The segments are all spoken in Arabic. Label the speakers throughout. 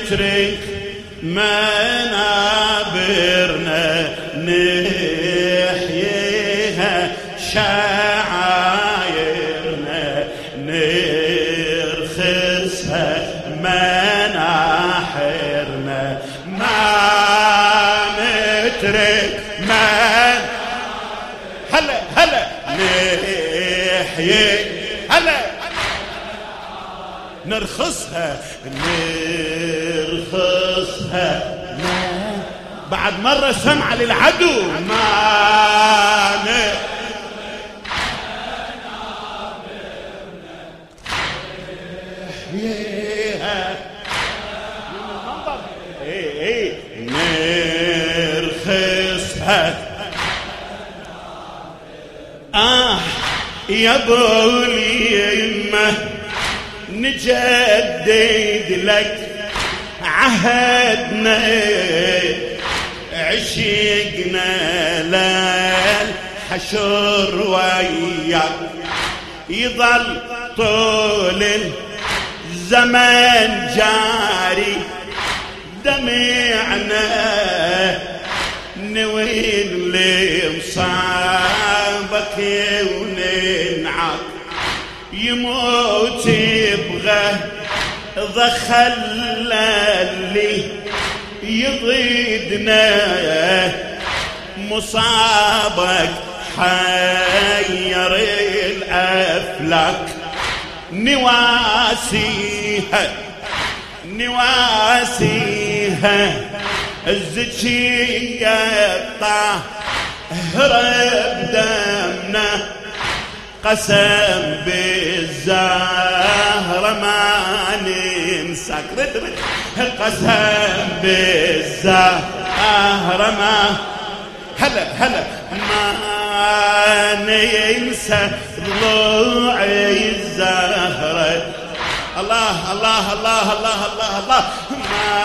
Speaker 1: نترك منابرنا نحييها شعايرنا نرخصها مناحرنا ما نترك هلا هلا نحيي هلا نرخصها بعد مرة سمع للعدو ما نحييها نرخصها يا بولي يمه نجدد لك عهدنا عشقنا للحشر وياك يظل طول الزمن جاري دمعنا نوين لمصابك وننعك يموت يبغى ضخل اللي يضيدنا مصابك حير الأفلاك نواسيها الزكية طاهرة بدمنا قسم بالزهرة ما ننساك قسم بالزهرة ما هلا ما ننسى ضلوعي الزهرة الله الله الله الله الله الله ما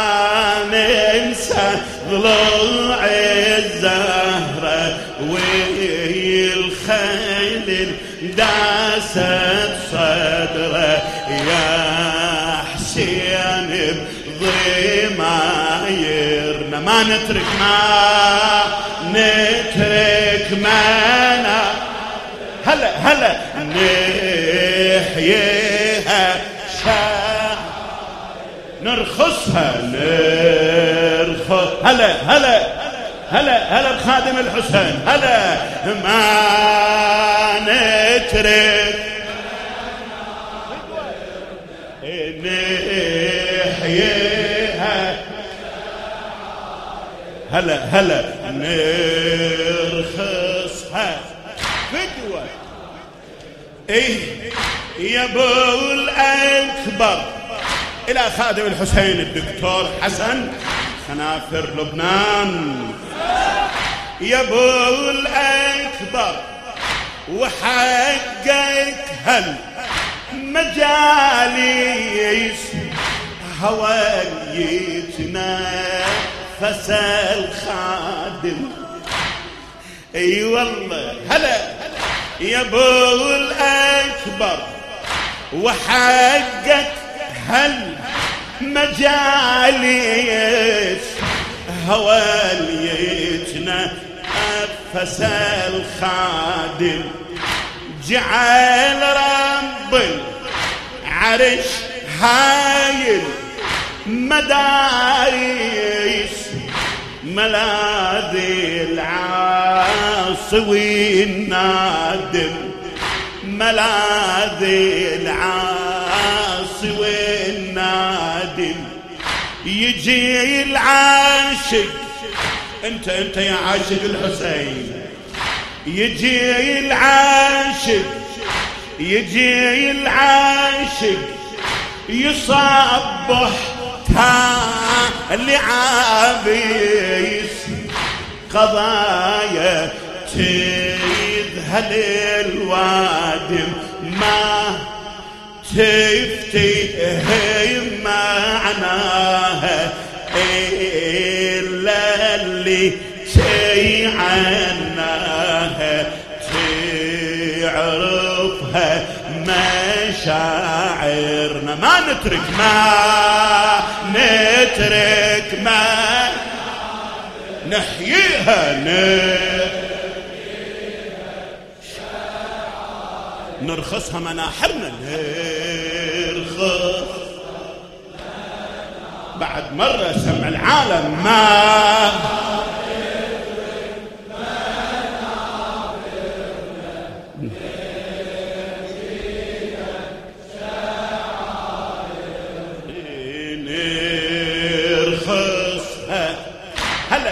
Speaker 1: ننسى ضلوعي الزهرة والخيل داست صدره يا حسين بضمايرنا ما نترك مانا هلا نحييها نرخصها هلا بخادم الحسين هلا ما نترك نحييها هلا نرخصها فدوة يا ابو الاكبر الى خادم الحسين الدكتور حسن خنافر لبنان يا ابو الاكبر وحقك هل مجاليس هواك يتنفس الخادم اي والله هلا يا ابو الاكبر وحقك هل مجاليس هواك يتنفس الخادم جعل رب العرش هايل مدارس ملاذي العاصي والنادم ملاذي العاصي والنادم يجي العاشق انت يا عاشق الحسين يجي العاشق يصبح تالي عابيس قضايا تذهل الوادم ما تفتهم معناها إلا اللي عناها تعرفها مش شاعرنا ما نترك ما نحييها نرخصها مناحرنا نرخص بعد مرة سمع العالم ما نرخصها. هلا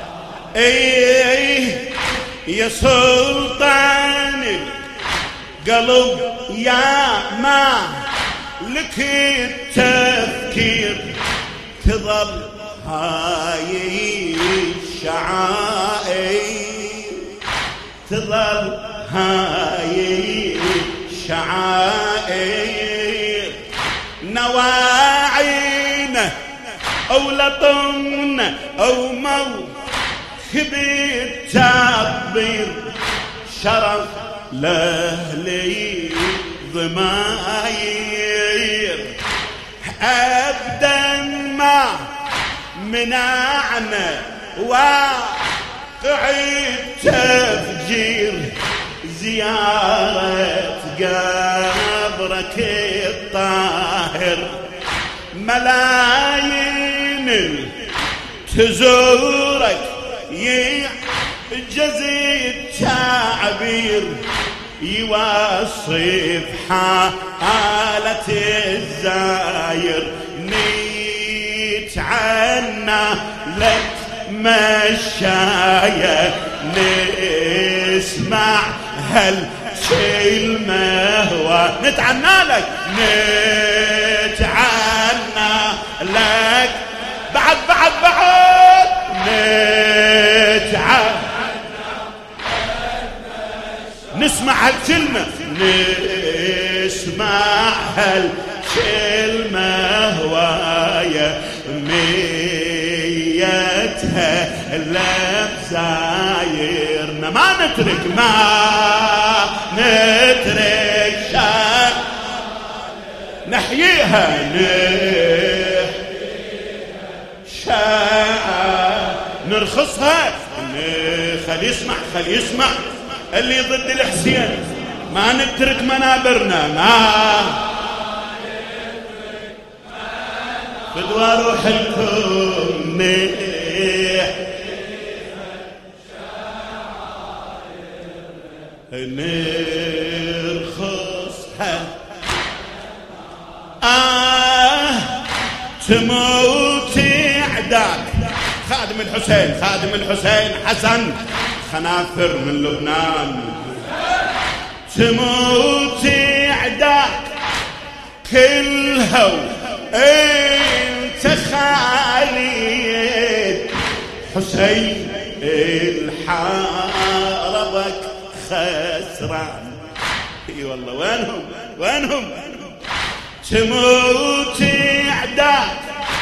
Speaker 1: يا سلطان القلب يا ما لك التفكير تظل هاي الشعائر تظل هاي الشعائر نواعينا أو لطمنا أو موهب التعبير شرف لأهلي ضماير أبدا ما منعنا واقعي التفجير زيارة قبرك الطاهر ملايين تزورك يجزي التعبير يوصف حالة الزاير نتعنى لك مشاية نسمع هالشي المهوى نتعنى لك بعد نسمع هالكلمة نسمع هالكلمة هواية ميتها لبزايرنا ما نترك شان نحييها نرخصها خلي يسمع اللي ضد الحسين ما نترك منابرنا ما فدوى روح الكون نرخصها تموت عداك خادم الحسين حسن خنافر من لبنان تموت عداك كلها انت خالد حسين الحاربك خسران اي والله وينهم تموت عداك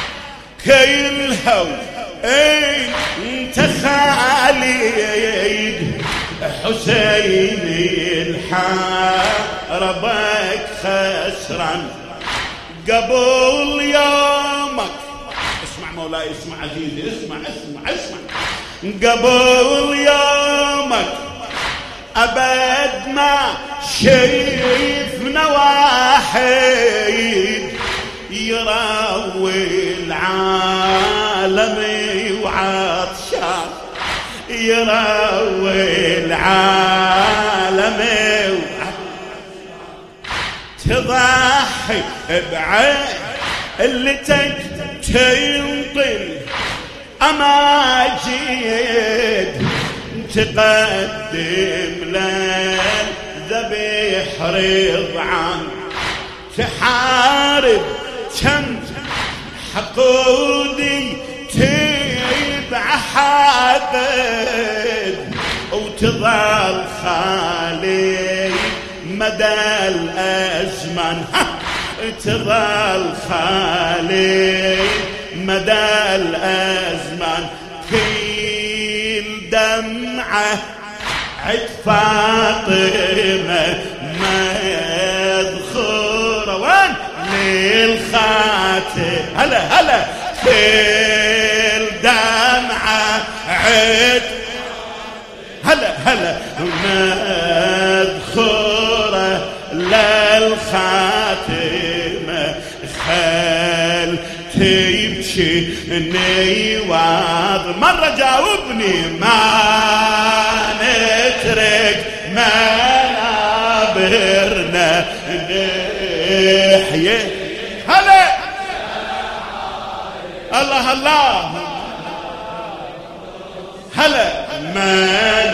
Speaker 1: كلها انت خالد حسين الحاربك خسران قبل يومك اسمع مولاي اسمع عزيزي اسمع قبل يومك أبد ما شايفنا واحد يراوي العالم وعطشان يراوي العالم تضحي بعيلتك تنطل أماجد تقدم للذبيح رضعان تحارب كم حقودي تبع حدد وتظل خالي مدى الأزمان تظل خالي مدى الأزمان كل دمعة عد فاطمة ما يدخل الخاتم هلا هلا كل دمعة عد هلا هلا مذخورة للخاتمة خل تبكي نيواض مرة جاوبني ما نترك منابرنا نحيي هلا الله الله هلا ما